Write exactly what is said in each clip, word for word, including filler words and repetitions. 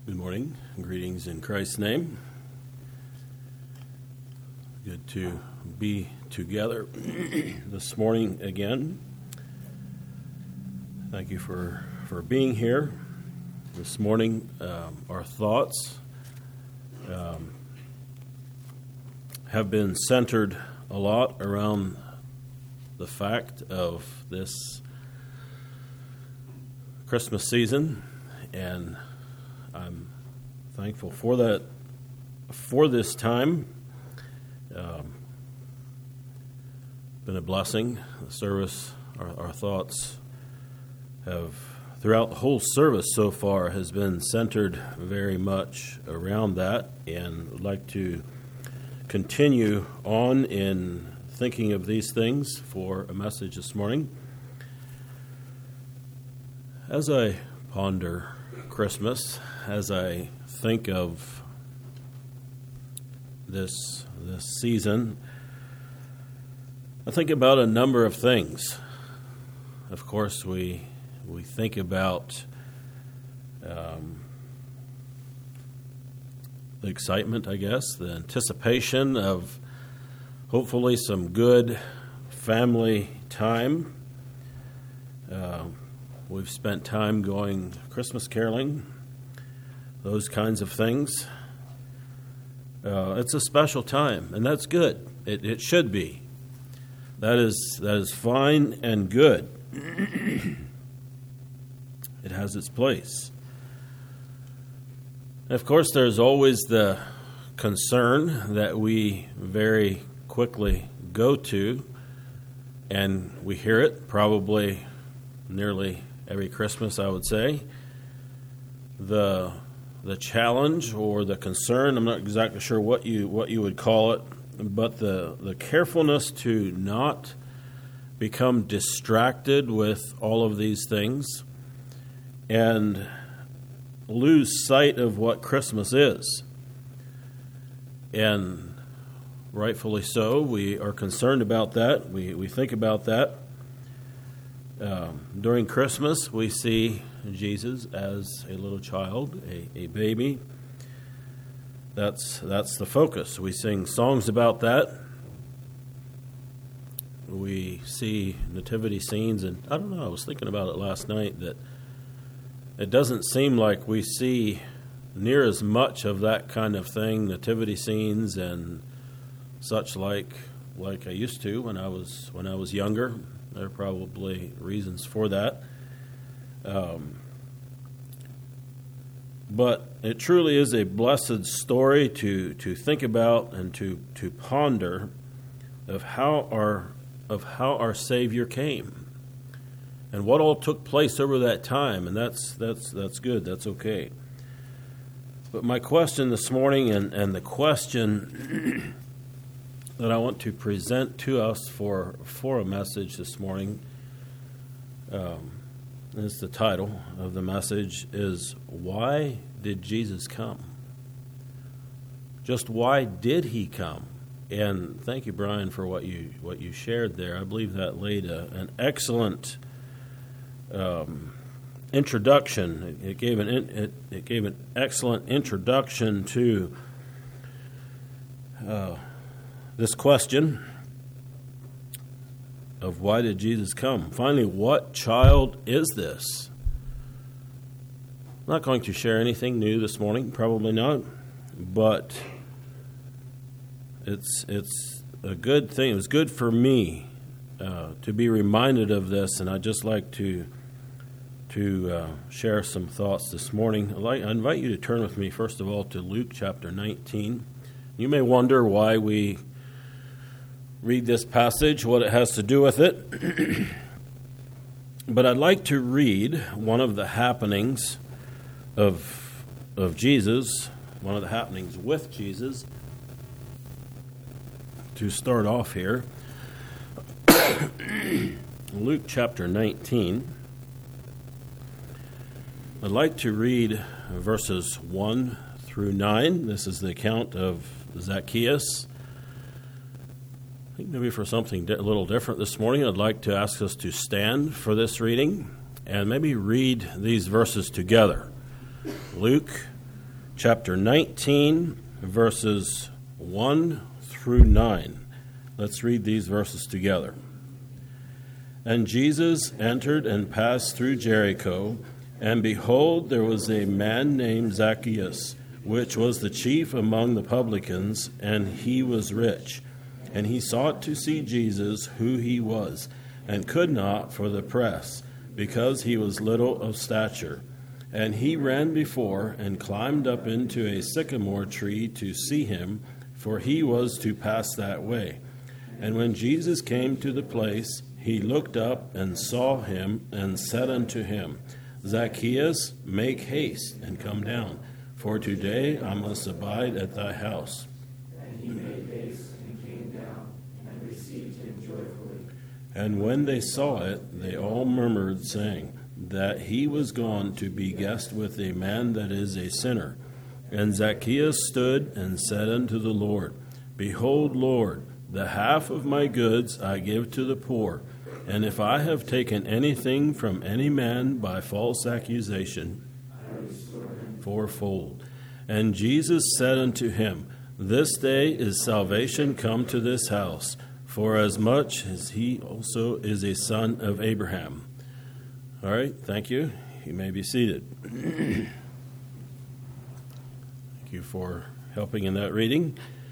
Good morning. Greetings in Christ's name. Good to be together this morning again. Thank you for, for being here. This morning, um, our thoughts um, have been centered a lot around the fact of this Christmas season, and I'm thankful for that, for this time. Um, been a blessing. The service, our, our thoughts have, throughout the whole service so far, has been centered very much around that, and I'd like to continue on in thinking of these things for a message this morning. As I ponder Christmas, as I think of this this season, I think about a number of things. Of course, we we think about um, the excitement, I guess, the anticipation of hopefully some good family time. Uh, we've spent time going Christmas caroling, those kinds of things. Uh, it's a special time, and that's good. It, it should be. That is that is fine and good. It has its place. And of course, there's always the concern that we very quickly go to, and we hear it probably nearly every Christmas, I would say. The the challenge or the concern, I'm not exactly sure what you what you would call it, but the, the carefulness to not become distracted with all of these things and lose sight of what Christmas is. And rightfully so, we are concerned about that. We, we think about that. Um, during Christmas, we see Jesus as a little child, a, a baby. That's that's the focus. We sing songs about that. We see nativity scenes, and I don't know, I was thinking about it last night, that it doesn't seem like we see near as much of that kind of thing, nativity scenes and such like like I used to when I was when I was younger. There are probably reasons for that. Um, but it truly is a blessed story to, to think about and to, to ponder of how our of how our Savior came and what all took place over that time, and that's that's that's good, that's okay. But my question this morning, and, and the question that I want to present to us for for a message this morning, um, is the title of the message, is Why Did Jesus Come? Just why did he come? And thank you, Brian, for what you what you shared there. I believe that laid a, an excellent um, introduction. It, it gave an it, it gave an excellent introduction to Uh, this question of why did Jesus come? Finally, what child is this? I'm not going to share anything new this morning, probably not, but it's it's a good thing. It was good for me uh, to be reminded of this, and I'd just like to to uh, share some thoughts this morning. I'd like, I invite you to turn with me, first of all, to Luke chapter nineteen. You may wonder why we read this passage, what it has to do with it. But I'd like to read one of the happenings of of Jesus, one of the happenings with Jesus, to start off here. Luke chapter nineteen. I'd like to read verses one through nine. This is the account of Zacchaeus. I think maybe for something a little different this morning, I'd like to ask us to stand for this reading and maybe read these verses together. Luke chapter nineteen, verses one through nine. Let's read these verses together. And Jesus entered and passed through Jericho, and behold, there was a man named Zacchaeus, which was the chief among the publicans, and he was rich. And he sought to see Jesus, who he was, and could not for the press, because he was little of stature. And he ran before, and climbed up into a sycamore tree to see him, for he was to pass that way. And when Jesus came to the place, he looked up and saw him, and said unto him, Zacchaeus, make haste, and come down, for today I must abide at thy house. And he made haste, and came down, and received him joyfully. And when they saw it, they all murmured, saying, that he was gone to be guest with a man that is a sinner. And Zacchaeus stood and said unto the Lord, Behold, Lord, the half of my goods I give to the poor, and if I have taken anything from any man by false accusation, fourfold. And Jesus said unto him, This day is salvation come to this house, for as much as he also is a son of Abraham. All right, thank you. You may be seated. Thank you for helping in that reading.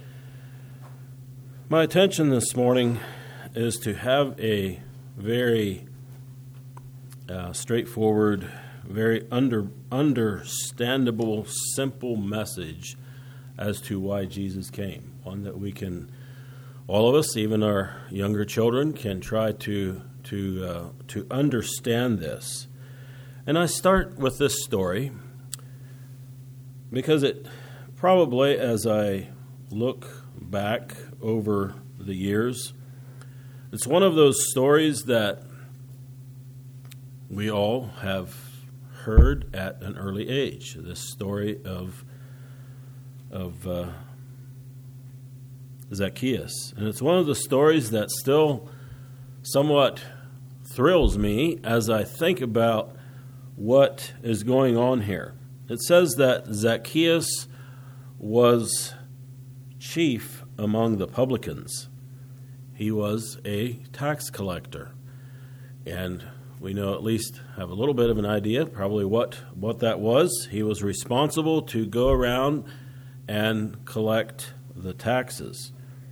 My attention this morning is to have a very uh, straightforward, very under understandable, simple message as to why Jesus came. One that we can, all of us, even our younger children, can try to to uh, to understand this. And I start with this story because it probably, as I look back over the years, it's one of those stories that we all have heard at an early age. This story of of uh, Zacchaeus, and it's one of the stories that still somewhat thrills me as I think about what is going on here. It says that Zacchaeus was chief among the publicans. He was a tax collector. And we know, at least have a little bit of an idea probably what, what that was. He was responsible to go around and collect the taxes.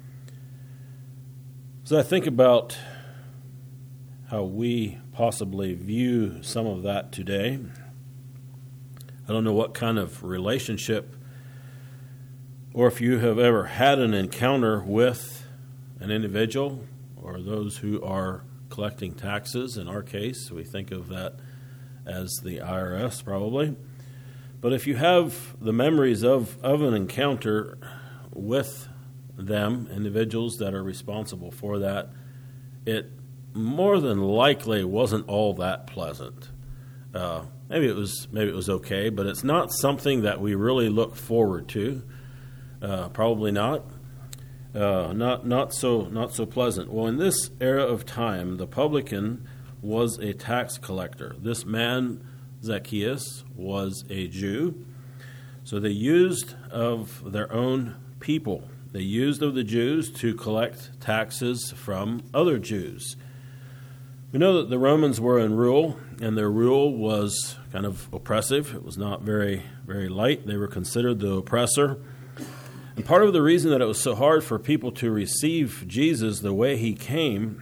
As I think about how we possibly view some of that today, I don't know what kind of relationship, or if you have ever had an encounter with an individual or those who are collecting taxes. In our case, we think of that as the I R S probably. But if you have the memories of, of an encounter with them, individuals that are responsible for that, it more than likely wasn't all that pleasant. Uh, maybe it was maybe it was okay, but it's not something that we really look forward to. Uh, probably not. Uh, not not so not so pleasant. Well, in this era of time, the publican was a tax collector. This man, Zacchaeus, was a Jew. So they used of their own people. They used of the Jews to collect taxes from other Jews. We know that the Romans were in rule, and their rule was kind of oppressive. It was not very, very light. They were considered the oppressor. And part of the reason that it was so hard for people to receive Jesus the way he came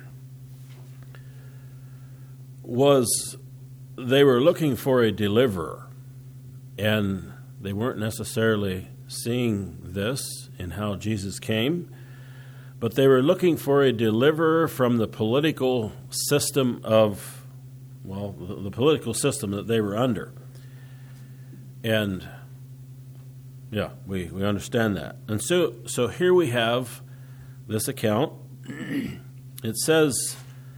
was they were looking for a deliverer. And they weren't necessarily seeing this in how Jesus came, but they were looking for a deliverer from the political system of, well, the, the political system that they were under. And yeah, we, we understand that. And so so here we have this account. It says,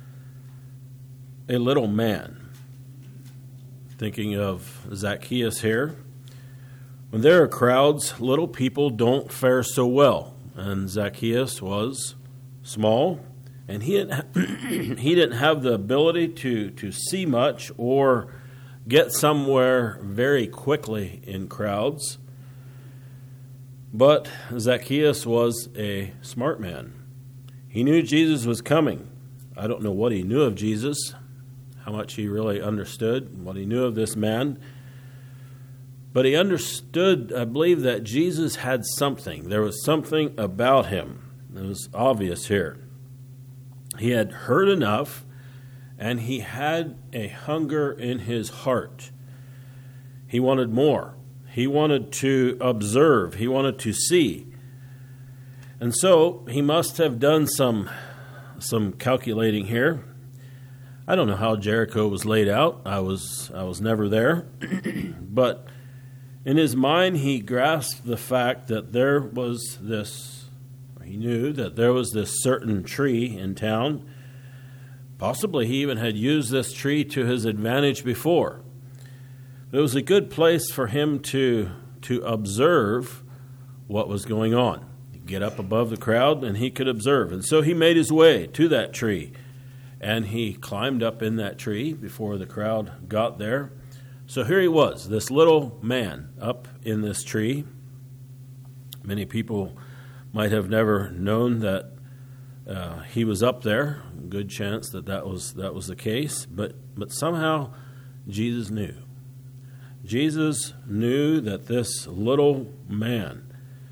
a little man. Thinking of Zacchaeus here. When there are crowds, little people don't fare so well. And Zacchaeus was small, and he didn't, ha- he didn't have the ability to, to see much or get somewhere very quickly in crowds. But Zacchaeus was a smart man. He knew Jesus was coming. I don't know what he knew of Jesus, how much he really understood, what he knew of this man. But he understood, I believe, that Jesus had something. There was something about him. It was obvious here. He had heard enough, and he had a hunger in his heart. He wanted more. He wanted to observe. He wanted to see. And so he must have done some, some calculating here. I don't know how Jericho was laid out. I was, I was never there. But in his mind, he grasped the fact that there was this, or he knew that there was this certain tree in town. Possibly he even had used this tree to his advantage before. It was a good place for him to, to observe what was going on. He'd get up above the crowd and he could observe. And so he made his way to that tree. And he climbed up in that tree before the crowd got there. So here he was, this little man up in this tree. Many people might have never known that uh, he was up there. Good chance that that was that was the case. But but somehow Jesus knew. Jesus knew that this little man,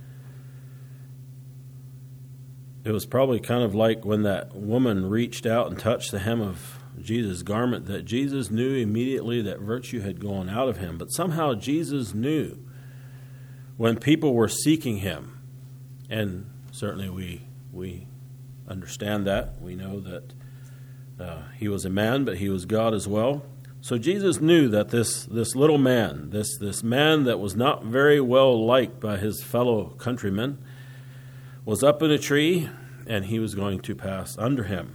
it was probably kind of like when that woman reached out and touched the hem of Jesus' garment, that Jesus knew immediately that virtue had gone out of him. But somehow Jesus knew when people were seeking him, and certainly we we understand that. We know that uh, he was a man, but he was God as well. So Jesus knew that this this little man, this this man that was not very well liked by his fellow countrymen, was up in a tree, and he was going to pass under him.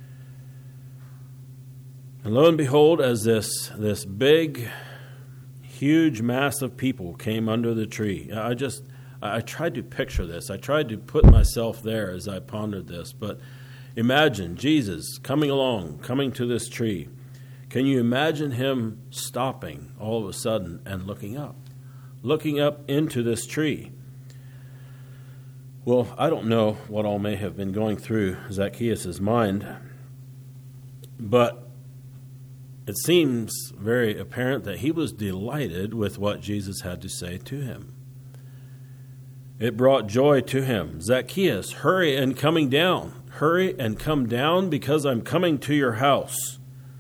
And lo and behold, as this this big, huge mass of people came under the tree, I just, I tried to picture this. I tried to put myself there as I pondered this. But imagine Jesus coming along, coming to this tree. Can you imagine him stopping all of a sudden and looking up? Looking up into this tree. Well, I don't know what all may have been going through Zacchaeus' mind, but it seems very apparent that he was delighted with what Jesus had to say to him. It brought joy to him. Zacchaeus, hurry and coming down. Hurry and come down because I'm coming to your house.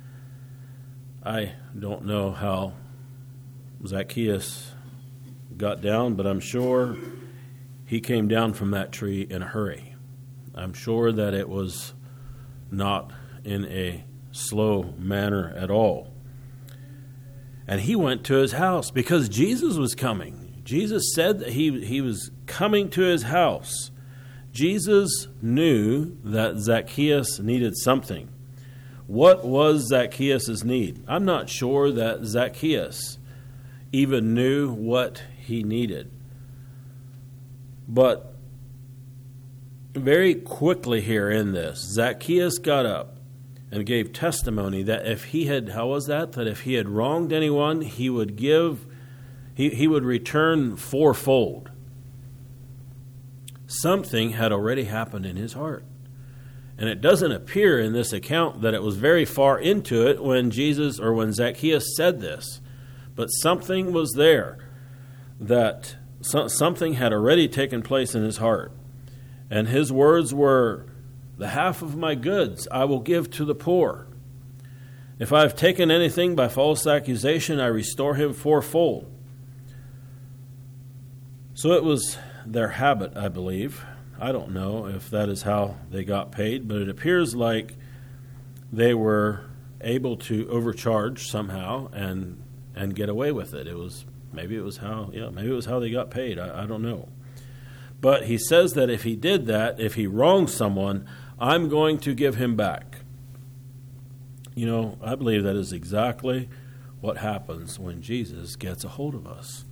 I don't know how Zacchaeus got down, but I'm sure he came down from that tree in a hurry. I'm sure that it was not in a slow manner at all. And he went to his house because Jesus was coming. Jesus said that he, he was coming to his house. Jesus knew that Zacchaeus needed something. What was Zacchaeus' need? I'm not sure that Zacchaeus even knew what he needed. But very quickly here in this, Zacchaeus got up and gave testimony that if he had, how was that? That if he had wronged anyone, he would give, he, he would return fourfold. Something had already happened in his heart. And it doesn't appear in this account that it was very far into it when Jesus or when Zacchaeus said this. But something was there, that so, something had already taken place in his heart. And his words were, "The half of my goods I will give to the poor. If I have taken anything by false accusation, I restore him fourfold." So it was their habit, I believe. I don't know if that is how they got paid, but it appears like they were able to overcharge somehow and and get away with it. It was maybe it was how yeah maybe it was how they got paid. I, I don't know. But he says that if he did that, if he wronged someone, I'm going to give him back. You know, I believe that is exactly what happens when Jesus gets a hold of us.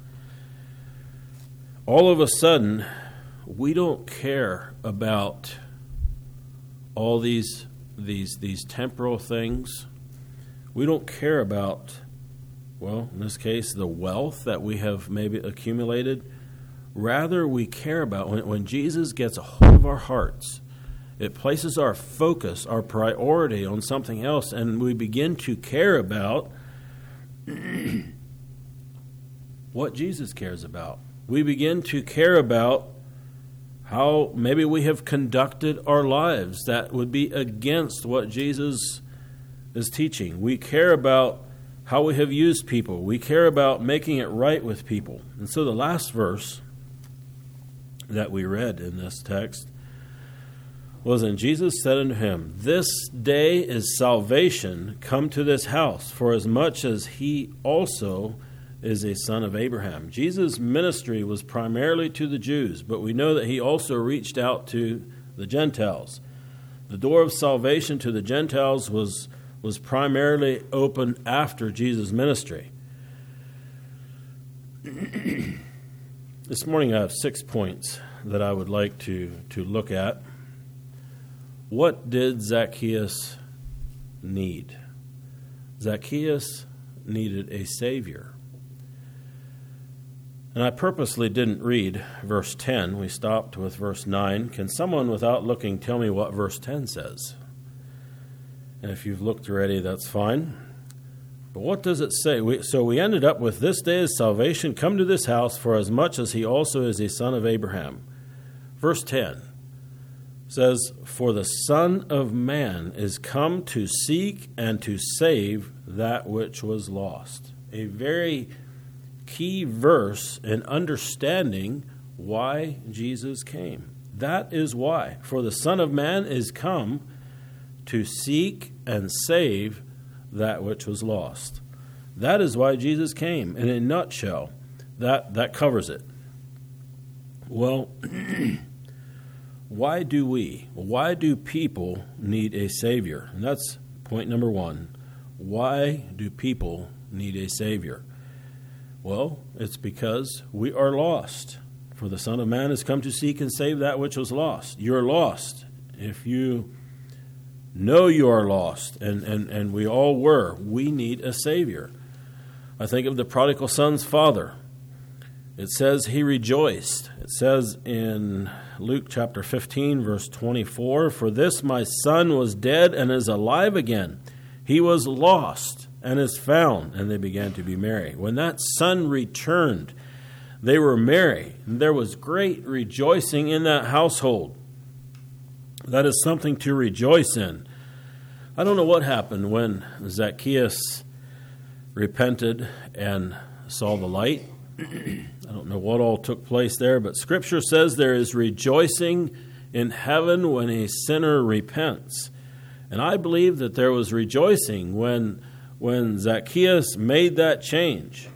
All of a sudden, we don't care about all these these these temporal things. We don't care about, well, in this case, the wealth that we have maybe accumulated. Rather, we care about, when, when Jesus gets a hold of our hearts, it places our focus, our priority on something else, and we begin to care about what Jesus cares about. We begin to care about how maybe we have conducted our lives that would be against what Jesus is teaching. We care about how we have used people. We care about making it right with people. And so the last verse that we read in this text was, and Jesus said unto him, This day is salvation come to this house, for as much as he also is a son of Abraham. Jesus' ministry was primarily to the Jews, but we know that he also reached out to the Gentiles. The door of salvation to the Gentiles was, was primarily open after Jesus' ministry. This morning I have six points that I would like to, to look at. What did Zacchaeus need? Zacchaeus needed a Savior. And I purposely didn't read verse ten. We stopped with verse nine. Can someone, without looking, tell me what verse ten says? And if you've looked already, that's fine. But what does it say? We, so we ended up with, This day is salvation come to this house, for as much as he also is a son of Abraham. Verse ten says, For the Son of Man is come to seek and to save that which was lost. A very key verse in understanding why Jesus came. That is why. For the Son of Man is come to seek and save that which was lost. That is why Jesus came. In a nutshell, that, that covers it. Well, why do we, why do people need a Savior? And that's point number one. Why do people need a Savior? Well, it's because we are lost. For the Son of Man has come to seek and save that which was lost. You're lost. If you know you are lost, and, and, and we all were, we need a Savior. I think of the prodigal son's father. It says he rejoiced. It says in Luke chapter fifteen, verse twenty-four, For this my son was dead and is alive again. He was lost and is found. And they began to be merry. When that son returned, they were merry. And there was great rejoicing in that household. That is something to rejoice in. I don't know what happened when Zacchaeus repented and saw the light. I don't know what all took place there, but Scripture says there is rejoicing in heaven when a sinner repents. And I believe that there was rejoicing when, when Zacchaeus made that change.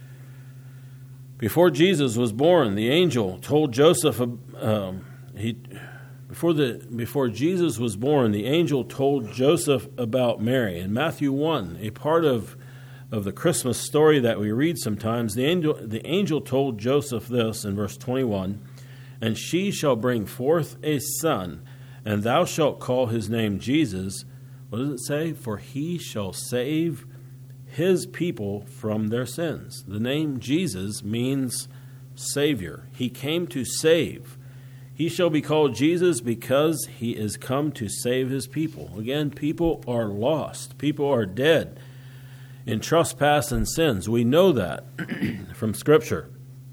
Before Jesus was born, the angel told Joseph, um, he, before, the, before Jesus was born, the angel told Joseph about Mary. In Matthew one, a part of of the Christmas story that we read sometimes, the angel the angel told Joseph this in verse twenty-one, And she shall bring forth a son, and thou shalt call his name Jesus. What does it say? For he shall save his people from their sins. The name Jesus means Savior. He came to save. He shall be called Jesus because he is come to save his people. Again, people are lost. People are dead in trespass and sins. We know that from Scripture.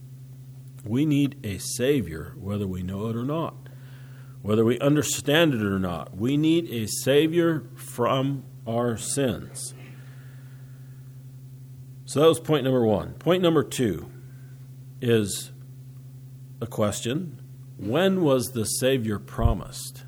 We need a Savior, whether we know it or not, whether we understand it or not. We need a Savior from our sins. So that was point number one. Point number two is a question. When was the Savior promised?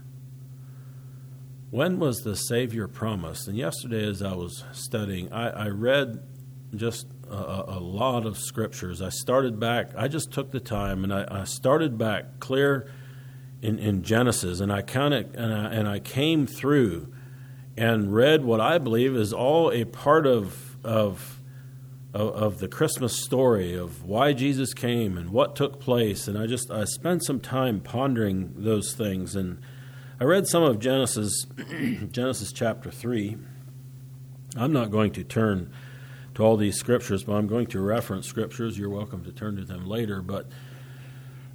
When was the Savior promised? And yesterday as I was studying, I, I read just a, a lot of scriptures. I started back, I just took the time and I, I started back clear in, in Genesis, and I kind of and I, and I came through and read what I believe is all a part of of of, of the Christmas story of why Jesus came and what took place. And I just I spent some time pondering those things, and I read some of Genesis, Genesis chapter three. I'm not going to turn to all these scriptures, but I'm going to reference scriptures. You're welcome to turn to them later. But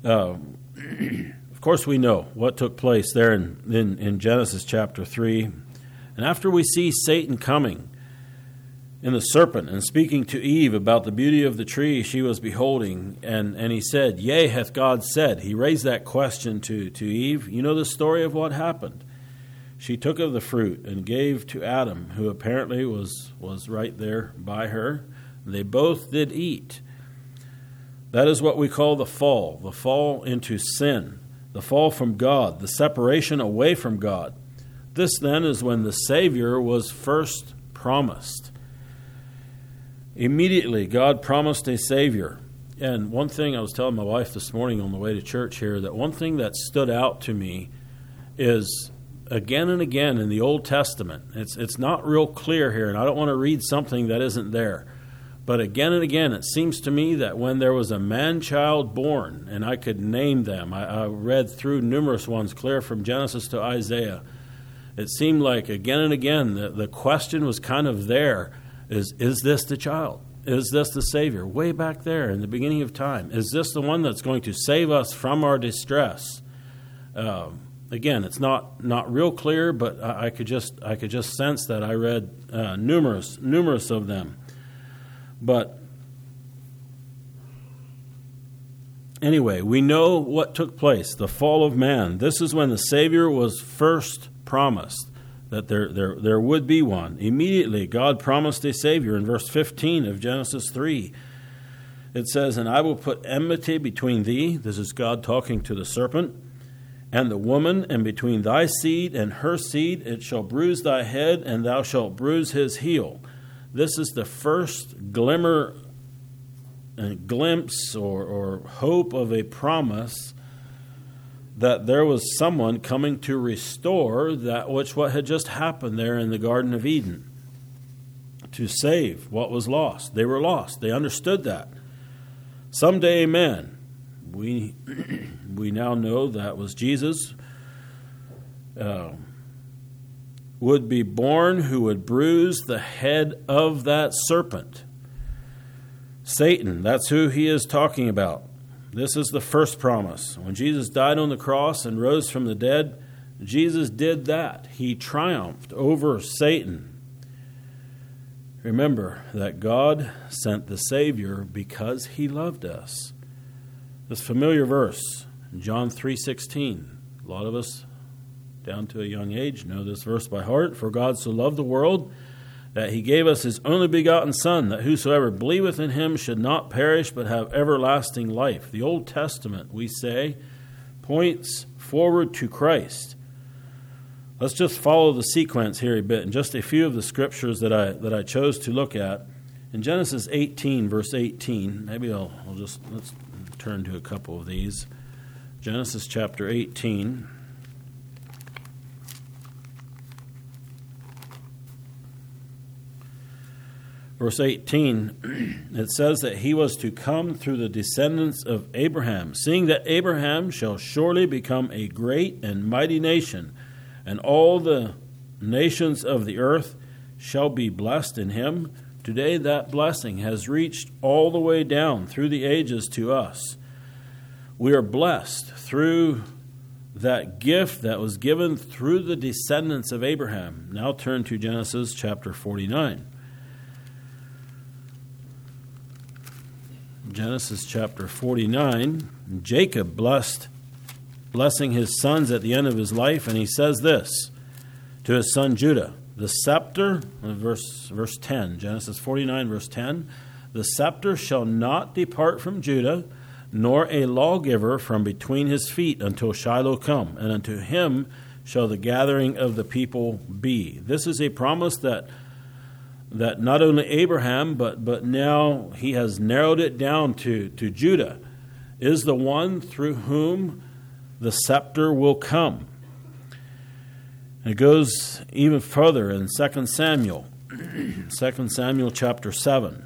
Uh, of course, we know what took place there in, in, in Genesis chapter three. And after we see Satan coming in the serpent and speaking to Eve about the beauty of the tree she was beholding, and, and he said, "Yea, hath God said." He raised that question to, to Eve. You know the story of what happened. She took of the fruit and gave to Adam, who apparently was, was right there by her. They both did eat. That is what we call the fall, the fall into sin, the fall from God, the separation away from God. This then is when the Savior was first promised. Immediately, God promised a Savior. And one thing I was telling my wife this morning on the way to church here, that one thing that stood out to me is again and again in the Old Testament, it's it's not real clear here, and I don't want to read something that isn't there. But again and again, it seems to me that when there was a man-child born, and I could name them, I, I read through numerous ones, clear from Genesis to Isaiah, it seemed like again and again the, the question was kind of there, is, is this the child? Is this the Savior? Way back there in the beginning of time. Is this the one that's going to save us from our distress? Um, again, it's not, not real clear, but I, I could just I could just sense that. I read uh, numerous numerous of them. But anyway, we know what took place, the fall of man. This is when the Savior was first promised, that there, there, there would be one. Immediately, God promised a Savior in verse fifteen of Genesis three. It says, "And I will put enmity between thee," this is God talking to the serpent, "and the woman, and between thy seed and her seed. It shall bruise thy head, and thou shalt bruise his heel." This is the first glimmer and glimpse or, or hope of a promise that there was someone coming to restore that which what had just happened there in the Garden of Eden, to save what was lost. They were lost. They understood that. Someday, amen. We we now know that was Jesus. Uh, would be born who would bruise the head of that serpent. Satan, that's who he is talking about. This is the first promise. When Jesus died on the cross and rose from the dead, Jesus did that. He triumphed over Satan. Remember that God sent the Savior because he loved us. This familiar verse, John three sixteen. A lot of us down to a young age know this verse by heart. "For God so loved the world that he gave us his only begotten Son, that whosoever believeth in him should not perish but have everlasting life." The Old Testament, we say, points forward to Christ. Let's just follow the sequence here a bit, and just a few of the scriptures that I that I chose to look at. In Genesis eighteen, verse eighteen, maybe I'll, I'll just, let's turn to a couple of these. Genesis chapter eighteen. Verse eighteen, it says that he was to come through the descendants of Abraham, seeing that Abraham shall surely become a great and mighty nation, and all the nations of the earth shall be blessed in him. Today that blessing has reached all the way down through the ages to us. We are blessed through that gift that was given through the descendants of Abraham. Now turn to Genesis chapter forty-nine. Genesis chapter forty-nine, Jacob blessed, blessing his sons at the end of his life, and he says this to his son Judah, "The scepter," verse, verse ten, Genesis forty-nine, verse ten, "The scepter shall not depart from Judah, nor a lawgiver from between his feet until Shiloh come, and unto him shall the gathering of the people be." This is a promise that that not only Abraham, but, but now he has narrowed it down to, to Judah, is the one through whom the scepter will come. And it goes even further in Second Samuel, Second Samuel chapter seven.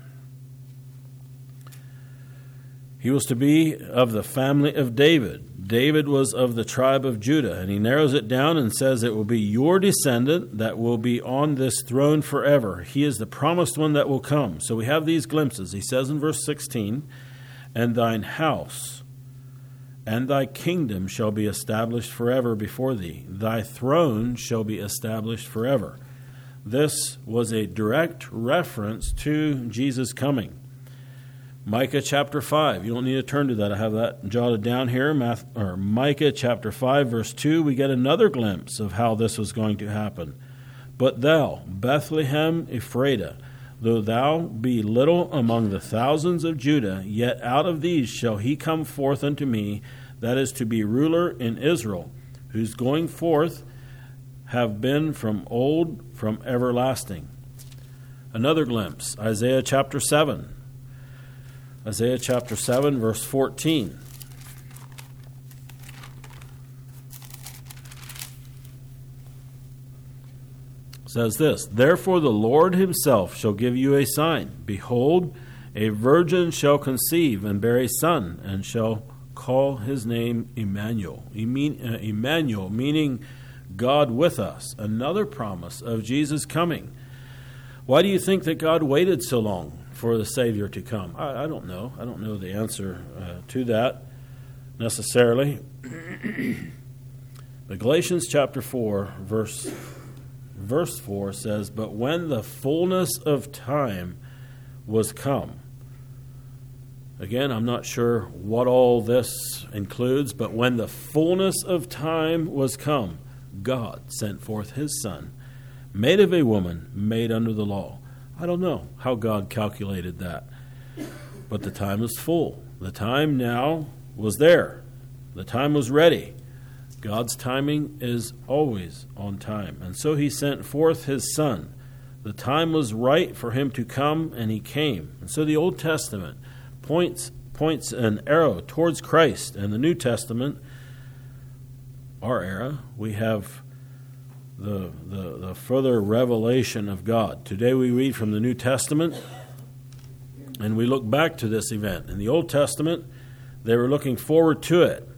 He was to be of the family of David. David was of the tribe of Judah, and he narrows it down and says it will be your descendant that will be on this throne forever. He is the promised one that will come. So we have these glimpses. He says in verse sixteen, "And thine house and thy kingdom shall be established forever before thee. Thy throne shall be established forever. This was a direct reference to Jesus coming. Micah chapter five. You don't need to turn to that. I have that jotted down here. Math, or Micah chapter five, verse two. We get another glimpse of how this was going to happen. But thou, Bethlehem Ephratah, though thou be little among the thousands of Judah, yet out of these shall he come forth unto me, that is to be ruler in Israel, whose going forth have been from old, from everlasting. Another glimpse, Isaiah chapter seven. Isaiah chapter seven, verse fourteen. Says this, therefore the Lord himself shall give you a sign. Behold, a virgin shall conceive and bear a son, and shall call his name Emmanuel. Emmanuel, meaning God with us. Another promise of Jesus coming. Why do you think that God waited so long for the Savior to come? I, I don't know. I don't know the answer uh, to that necessarily. But Galatians chapter four, verse verse four says, but when the fullness of time was come. Again, I'm not sure what all this includes, but when the fullness of time was come, God sent forth his Son, made of a woman, made under the law. I don't know how God calculated that, but the time was full. The time now was there. The time was ready. God's timing is always on time. And so he sent forth his Son. The time was right for him to come, and he came. And so the Old Testament points points an arrow towards Christ. And the New Testament, our era, we have the, the, the further revelation of God. Today we read from the New Testament, and we look back to this event. In the Old Testament, they were looking forward to it.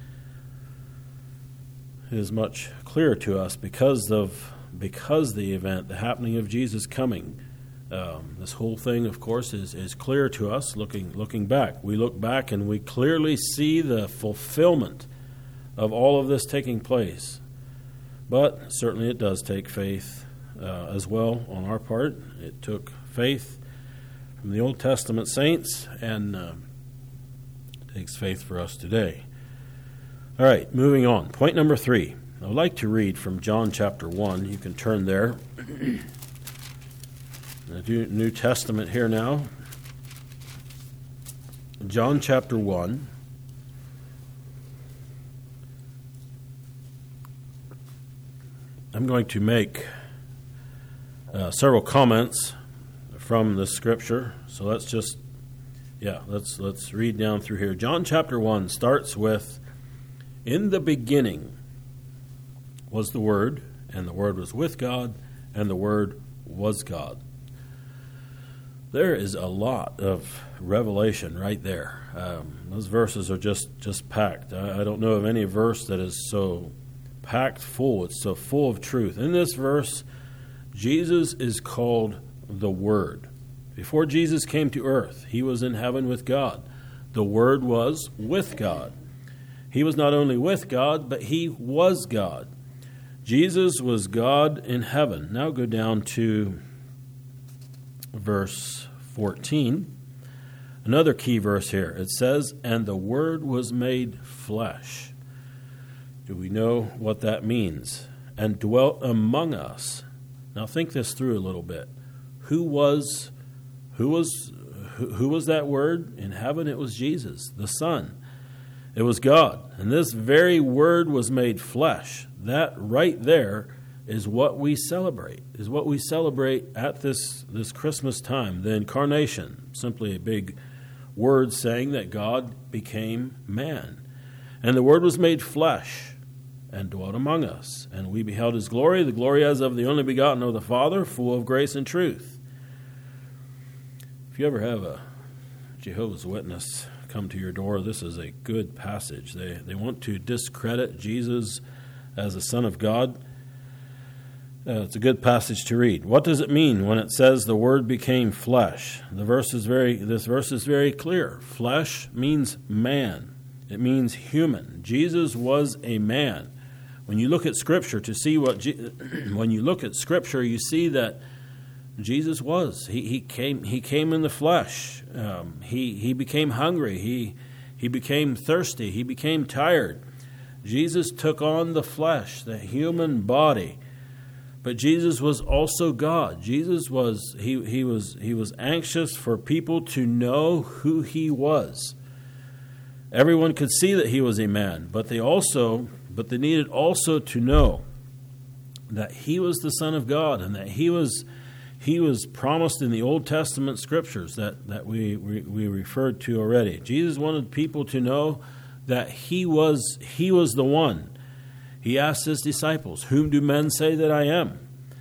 It is much clearer to us because of because the event, the happening of Jesus coming. Um, this whole thing, of course, is, is clear to us looking looking back. We look back and we clearly see the fulfillment of all of this taking place. But certainly it does take faith uh, as well on our part. It took faith from the Old Testament saints, and uh, it takes faith for us today. All right, moving on. Point number three. I would like to read from John chapter one. You can turn there. The New Testament here now. John chapter one. I'm going to make uh, several comments from the scripture. So let's just, yeah, let's let's read down through here. John chapter one starts with, in the beginning was the Word, and the Word was with God, and the Word was God. There is a lot of revelation right there. Um, those verses are just, just packed. I, I don't know of any verse that is so packed full. It's so full of truth. In this verse, Jesus is called the Word. Before Jesus came to earth, he was in heaven with God. The Word was with God. He was not only with God, but he was God. Jesus was God in heaven. Now go down to verse fourteen. Another key verse here. It says, and the Word was made flesh. Do we know what that means? And dwelt among us. Now think this through a little bit. Who was, who was, who, who was that Word? In heaven it was Jesus, the Son. It was God. And this very Word was made flesh. That right there is what we celebrate, is what we celebrate at this, this Christmas time. The incarnation, simply a big word saying that God became man. And the Word was made flesh and dwelt among us. And we beheld his glory, the glory as of the only begotten of the Father, full of grace and truth. If you ever have a Jehovah's Witness come to your door, this is a good passage. They they want to discredit Jesus as the Son of God. Uh, it's a good passage to read. What does it mean when it says the Word became flesh? The verse is very. This verse is very clear. Flesh means man. It means human. Jesus was a man. When you look at Scripture to see what, Je- when you look at Scripture, you see that Jesus was. He he came. He came in the flesh. Um, he he became hungry. He he became thirsty. He became tired. Jesus took on the flesh, the human body. But Jesus was also God. Jesus was he he was he was anxious for people to know who he was. Everyone could see that he was a man, but they also but they needed also to know that he was the Son of God, and that he was he was promised in the Old Testament scriptures that, that we, we we referred to already. Jesus wanted people to know that he was he was the one. He asked his disciples, "Whom do men say that I am?"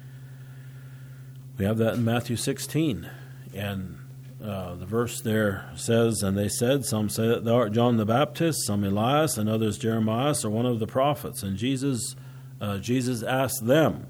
We have that in Matthew sixteen. And uh, the verse there says, "And they said, some say that thou art John the Baptist, some Elias, and others Jeremiah, or one of the prophets." And Jesus uh, Jesus asked them.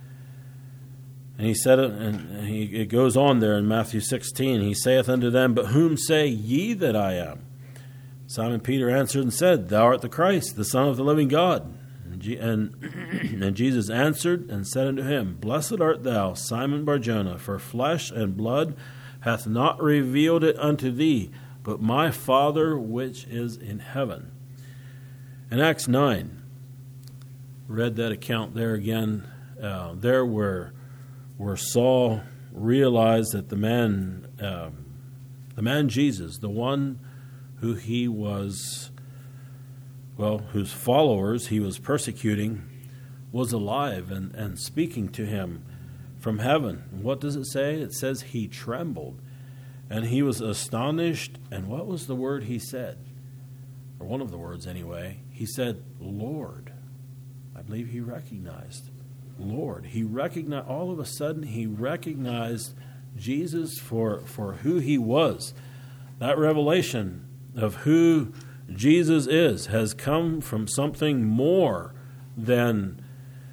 And he said it, and he, it goes on there in Matthew sixteen. He saith unto them, "But whom say ye that I am?" Simon Peter answered and said, "Thou art the Christ, the Son of the living God." And, and Jesus answered and said unto him, "Blessed art thou, Simon Bar-Jonah, for flesh and blood hath not revealed it unto thee, but my Father which is in heaven." In Acts nine, read that account there again. Uh, there where, where Saul realized that the man, uh, the man Jesus, the one who he was, well, whose followers he was persecuting, was alive and, and speaking to him from heaven. And what does it say? It says he trembled, and he was astonished. And what was the word he said? Or one of the words anyway. He said, "Lord." I believe he recognized Lord. He recognized, all of a sudden he recognized Jesus for, for who he was. That revelation of who Jesus is has come from something more than,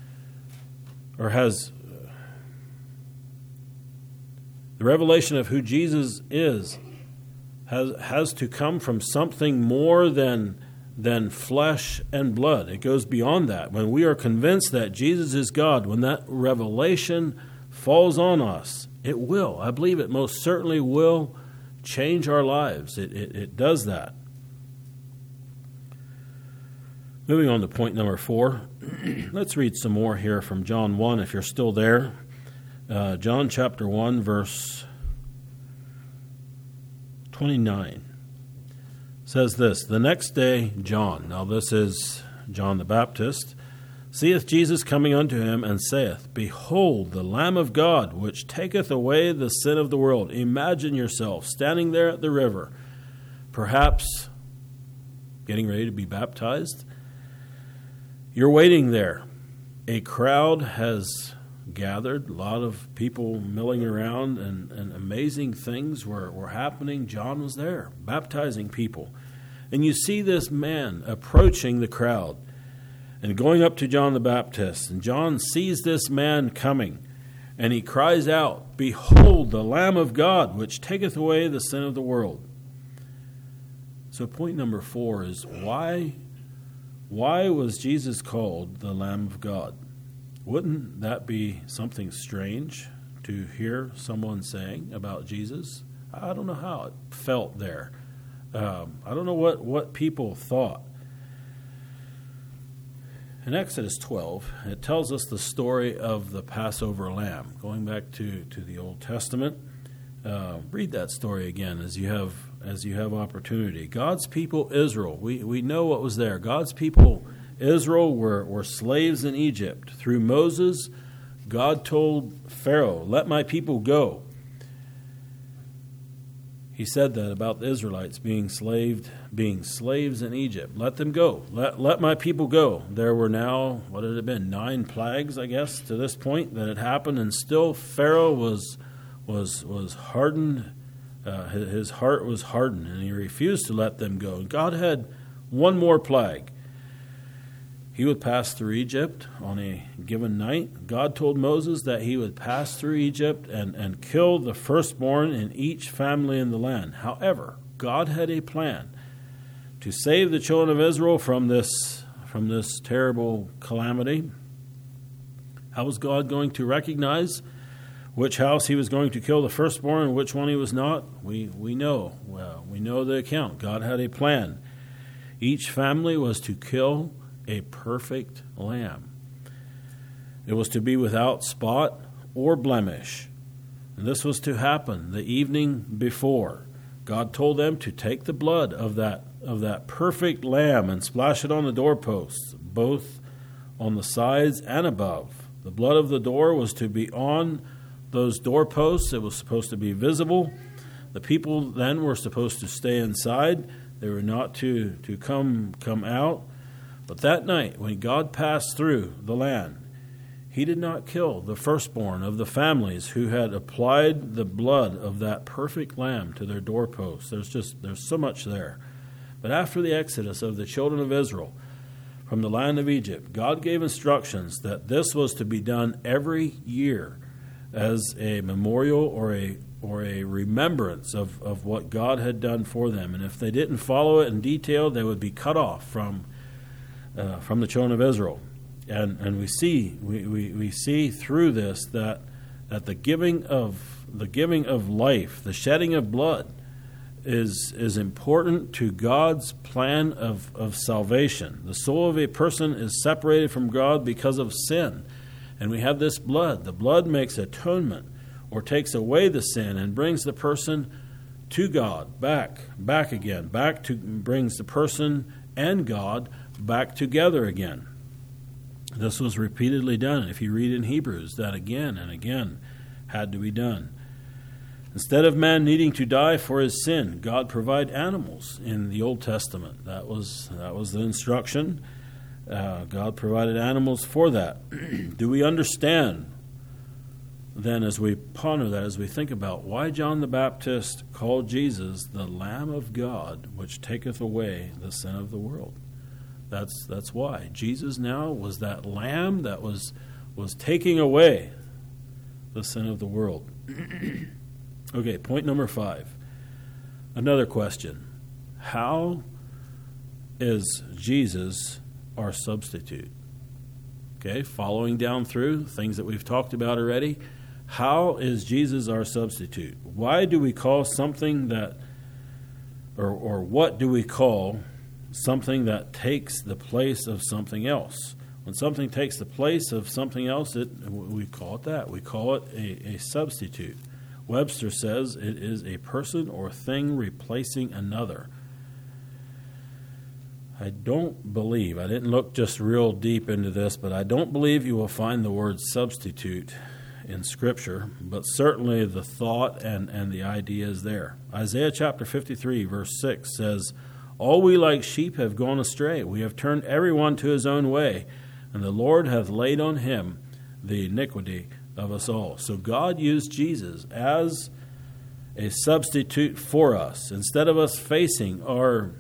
or has, the revelation of who Jesus is has has to come from something more than than flesh and blood. It goes beyond that. When we are convinced that Jesus is God, when that revelation falls on us, it will, I believe it most certainly will change our lives. It, it, it does that. Moving on to point number four, let's read some more here from John one, if you're still there. Uh, John chapter one, verse twenty-nine says this: "The next day John," now this is John the Baptist, "seeth Jesus coming unto him, and saith, Behold, the Lamb of God, which taketh away the sin of the world." Imagine yourself standing there at the river, perhaps getting ready to be baptized. You're waiting there. A crowd has gathered, a lot of people milling around, and, and amazing things were, were happening. John was there, baptizing people. And you see this man approaching the crowd and going up to John the Baptist. And John sees this man coming, and he cries out, "Behold, the Lamb of God, which taketh away the sin of the world." So point number four is, why Why was Jesus called the Lamb of God? Wouldn't that be something strange to hear someone saying about Jesus? I don't know how it felt there. Um, I don't know what, what people thought. In Exodus twelve, it tells us the story of the Passover lamb. Going back to, to the Old Testament, uh, read that story again as you have as you have opportunity. God's people, Israel, we, we know what was there. God's people, Israel, were, were slaves in Egypt. Through Moses, God told Pharaoh, "Let my people go." He said that about the Israelites being slaved, being slaves in Egypt. Let them go. Let, let my people go. There were now, what had it been, nine plagues, I guess, to this point that had happened, and still Pharaoh was was was hardened. Uh, his heart was hardened, and he refused to let them go. And God had one more plague. He would pass through Egypt on a given night. God told Moses that he would pass through Egypt and, and kill the firstborn in each family in the land. However, God had a plan to save the children of Israel from this, from this terrible calamity. How was God going to recognize which house he was going to kill the firstborn and which one he was not? We we know. Well, we know the account. God had a plan. Each family was to kill a perfect lamb. It was to be without spot or blemish. And this was to happen the evening before. God told them to take the blood of that of that perfect lamb and splash it on the doorposts, both on the sides and above. The blood of the door was to be on those doorposts. It was supposed to be visible. The people then were supposed to stay inside. They were not to, to come, come out. But that night, when God passed through the land, he did not kill the firstborn of the families who had applied the blood of that perfect lamb to their doorposts. There's just there's so much there. But after the exodus of the children of Israel from the land of Egypt, God gave instructions that this was to be done every year as a memorial or a or a remembrance of, of what God had done for them. And if they didn't follow it in detail, they would be cut off from uh, from the children of Israel. And and we see we, we, we see through this that that the giving of the giving of life, the shedding of blood, is is important to God's plan of, of salvation. The soul of a person is separated from God because of sin. And we have this blood. The blood makes atonement or takes away the sin and brings the person to God, back, back again, back to brings the person and God back together again. This was repeatedly done. If you read in Hebrews, that again and again had to be done. Instead of man needing to die for his sin, God provided animals in the Old Testament. That was that was the instruction. Uh, God provided animals for that. Do we understand then, as we ponder that, as we think about why John the Baptist called Jesus the Lamb of God, which taketh away the sin of the world? That's that's why. Jesus now was that lamb that was was taking away the sin of the world. Okay, point number five. Another question. How is Jesus our substitute? Okay, following down through things that we've talked about already. How is Jesus our substitute? Why do we call something that, or or what do we call something that takes the place of something else? When something takes the place of something else, it, we call it that. We call it a, a substitute. Webster says it is a person or thing replacing another. I don't believe, I didn't look just real deep into this, but I don't believe you will find the word substitute in Scripture, but certainly the thought and, and the idea is there. Isaiah chapter fifty-three, verse six says, "All we like sheep have gone astray. We have turned everyone to his own way, and the Lord hath laid on him the iniquity of us all." So God used Jesus as a substitute for us. Instead of us facing our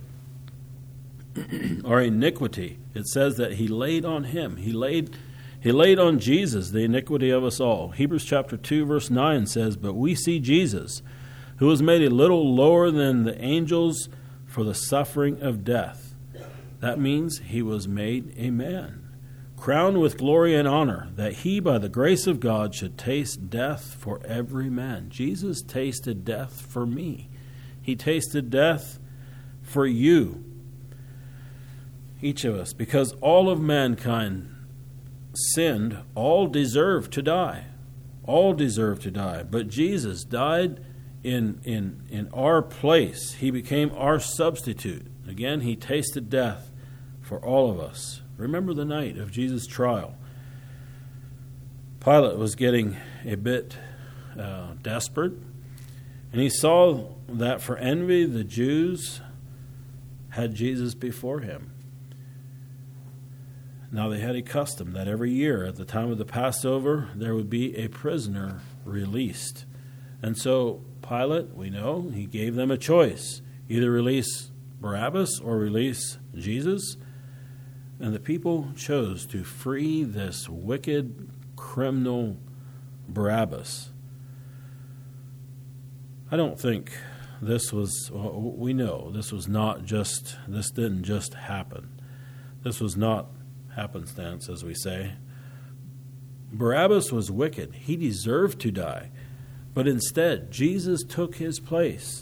our iniquity, it says that he laid on him. He laid he laid on Jesus the iniquity of us all. Hebrews chapter two verse nine says, "But we see Jesus, who was made a little lower than the angels for the suffering of death." That means he was made a man, crowned with glory and honor, that he, by the grace of God, should taste death for every man. Jesus tasted death for me. He tasted death for you, each of us, because all of mankind sinned. All deserve to die. All deserve to die. But Jesus died in, in, in our place. He became our substitute. Again, he tasted death for all of us. Remember the night of Jesus' trial. Pilate was getting a bit uh, desperate, and he saw that for envy the Jews had Jesus before him. Now they had a custom that every year at the time of the Passover there would be a prisoner released. And so Pilate, we know, he gave them a choice. Either release Barabbas or release Jesus. And the people chose to free this wicked criminal Barabbas. I don't think this was, well, we know this was not just, this didn't just happen. This was not happenstance, as we say. Barabbas was wicked. He deserved to die. But instead, Jesus took his place.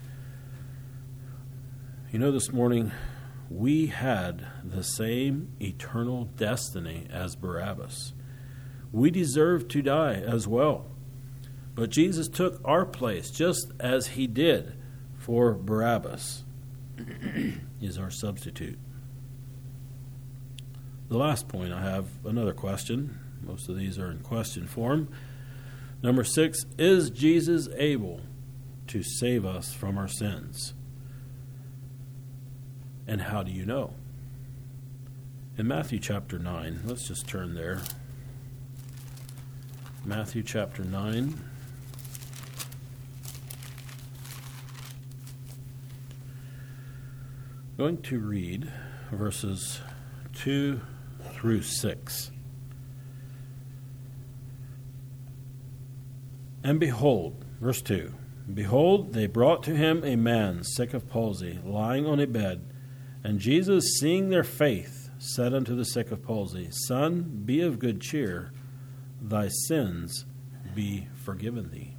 You know, this morning, we had the same eternal destiny as Barabbas. We deserved to die as well. But Jesus took our place just as he did for Barabbas. He is our substitute. The last point, I have another question. Most of these are in question form. Number six, is Jesus able to save us from our sins? And how do you know? In Matthew chapter nine, let's just turn there. Matthew chapter nine. I'm going to read verses two through six. And behold, verse two, behold, they brought to him a man sick of palsy, lying on a bed. And Jesus, seeing their faith, said unto the sick of palsy, Son, be of good cheer, thy sins be forgiven thee.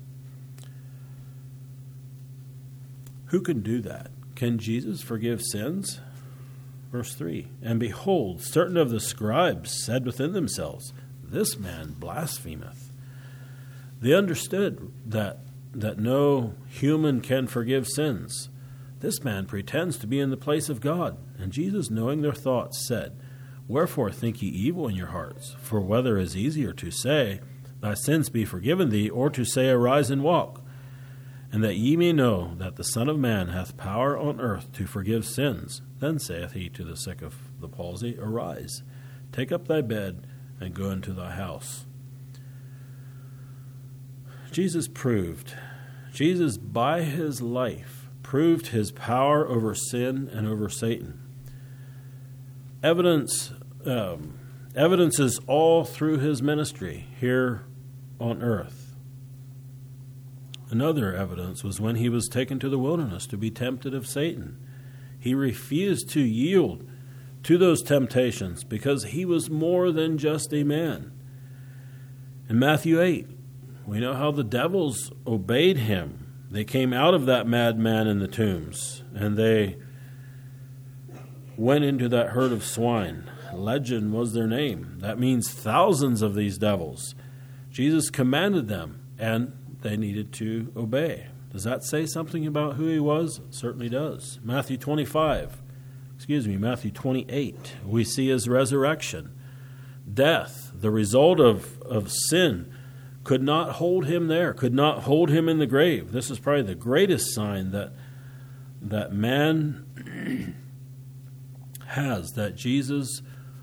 Who can do that? Can Jesus forgive sins? Verse three, and behold, certain of the scribes said within themselves, This man blasphemeth. They understood that, that no human can forgive sins. This man pretends to be in the place of God. And Jesus, knowing their thoughts, said, Wherefore think ye evil in your hearts? For whether is easier to say, Thy sins be forgiven thee, or to say, Arise and walk? And that ye may know that the Son of Man hath power on earth to forgive sins. Then saith he to the sick of the palsy, Arise, take up thy bed, and go into thy house. Jesus proved, Jesus by his life proved his power over sin and over Satan. Evidence, um, evidence is all through his ministry here on earth. Another evidence was when he was taken to the wilderness to be tempted of Satan. He refused to yield to those temptations because he was more than just a man. In Matthew eight, we know how the devils obeyed him. They came out of that madman in the tombs, and they went into that herd of swine. Legion was their name. That means thousands of these devils. Jesus commanded them, and they needed to obey. Does that say something about who he was? It certainly does. Matthew twenty-five, excuse me, Matthew twenty-eight, we see his resurrection. Death, the result of, of sin, could not hold him there, could not hold him in the grave. This is probably the greatest sign that, that man has, that Jesus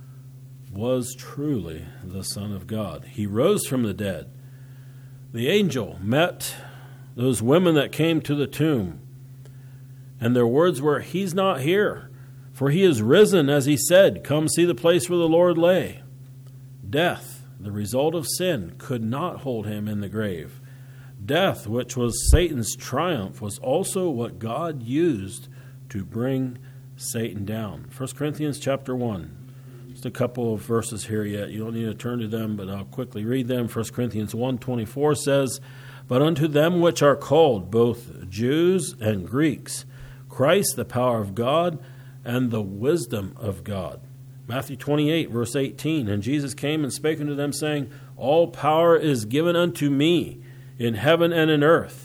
was truly the Son of God. He rose from the dead. The angel met those women that came to the tomb, and their words were, He's not here, for he is risen, as he said. Come see the place where the Lord lay. Death, the result of sin, could not hold him in the grave. Death, which was Satan's triumph, was also what God used to bring Satan down. First Corinthians chapter one. Just a couple of verses here yet. You don't need to turn to them, but I'll quickly read them. First Corinthians one twenty-four says, But unto them which are called, both Jews and Greeks, Christ the power of God and the wisdom of God. Matthew twenty-eight, verse eighteen, And Jesus came and spake unto them, saying, All power is given unto me in heaven and in earth.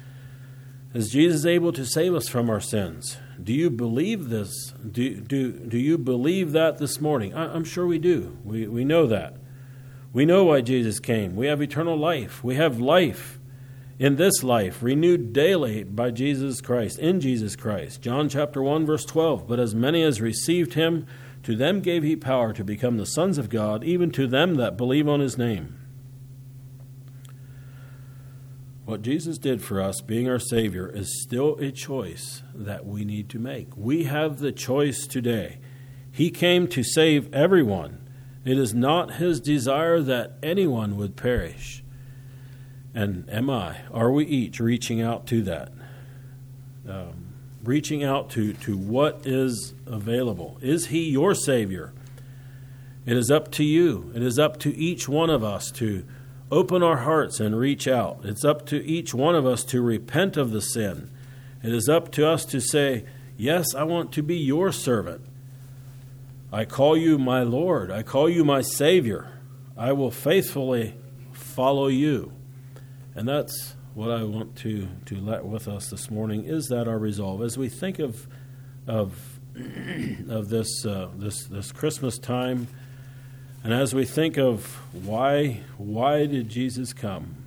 Is Jesus able to save us from our sins? Do you believe this? Do, do, do you believe that this morning? I, I'm sure we do. We, we know that. We know why Jesus came. We have eternal life. We have life in this life, renewed daily by Jesus Christ, in Jesus Christ. John chapter one, verse twelve, But as many as received him, to them gave he power to become the sons of God, even to them that believe on his name. What Jesus did for us, being our Savior, is still a choice that we need to make. We have the choice today. He came to save everyone. It is not his desire that anyone would perish. And am I, are we each reaching out to that? um, reaching out to, to what is available. Is he your Savior? It is up to you. It is up to each one of us to open our hearts and reach out. It's up to each one of us to repent of the sin. It is up to us to say, yes, I want to be your servant. I call you my Lord. I call you my Savior. I will faithfully follow you. And that's what I want to, to let with us this morning, is that our resolve. As we think of of of this uh, this this Christmas time, and as we think of why why did Jesus come,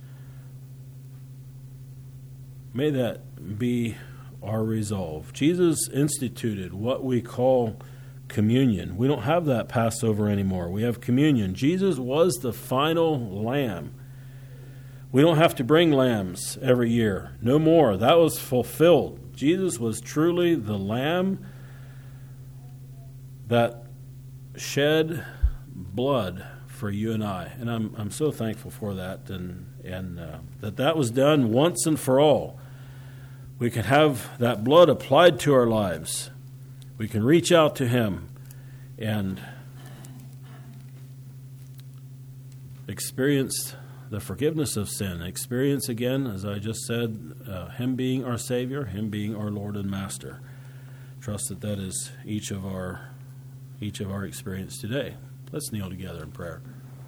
may that be our resolve. Jesus instituted what we call communion. We don't have that Passover anymore. We have communion. Jesus was the final lamb. We don't have to bring lambs every year. No more. That was fulfilled. Jesus was truly the lamb that shed blood for you and I. And I'm I'm so thankful for that, and, and uh, that that was done once and for all. We can have that blood applied to our lives. We can reach out to him and experience the forgiveness of sin. Experience again, as I just said, uh, him being our Savior, him being our Lord and Master. Trust that that is each of our each of our experience today. Let's kneel together in prayer.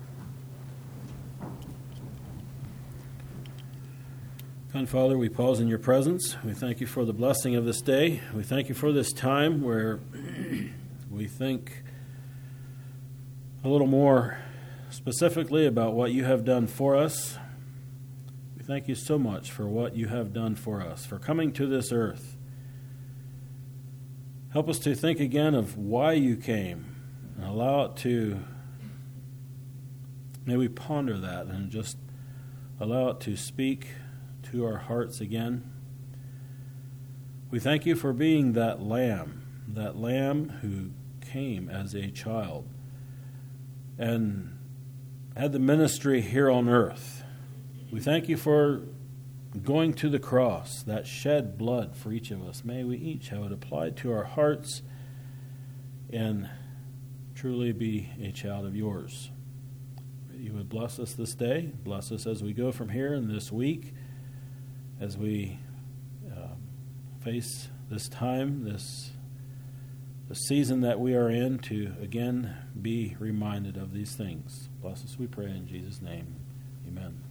Kind Father, we pause in your presence. We thank you for the blessing of this day. We thank you for this time where we think a little more specifically about what you have done for us. We thank you so much for what you have done for us, for coming to this earth. Help us to think again of why you came, and allow it to, may we ponder that and just allow it to speak to our hearts again. We thank you for being that lamb, that lamb who came as a child and had the ministry here on earth. We thank you for going to the cross, that shed blood for each of us. May we each have it applied to our hearts and truly be a child of yours. You would bless us this day, bless us as we go from here in this week, as we uh, face this time, this the season that we are in, to again be reminded of these things. Bless us, we pray in Jesus' name. Amen.